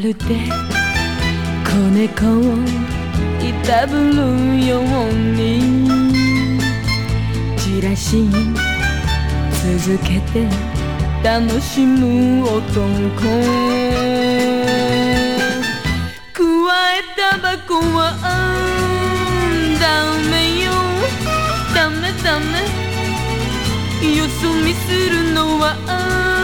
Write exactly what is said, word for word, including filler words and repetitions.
るで子猫をいたぶるようにじらし続けて楽しむ男くわえタバコはダメよダメダメよそ見するのは